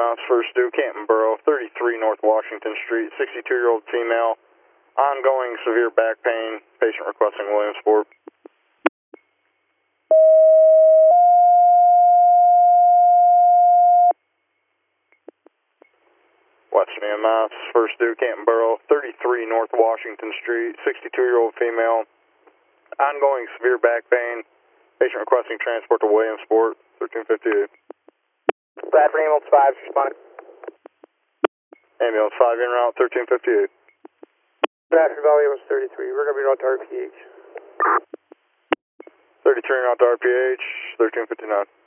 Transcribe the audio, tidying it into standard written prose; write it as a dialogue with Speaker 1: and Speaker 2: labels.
Speaker 1: miles, first due, Canton Borough, 33 North Washington Street, 62-year-old female, ongoing severe back pain, patient requesting Williamsport. Western EMS, first due, Canton Borough, 33 North Washington Street, 62-year-old female, ongoing severe back pain, patient requesting transport to Williamsport, 1358.
Speaker 2: Bradford Ambulance 5, responding.
Speaker 1: Ambulance 5 en route, 1358.
Speaker 2: Bradford Valley Ambulance 33, we're going to be on to RPH.
Speaker 1: 33 en route to RPH, 1359.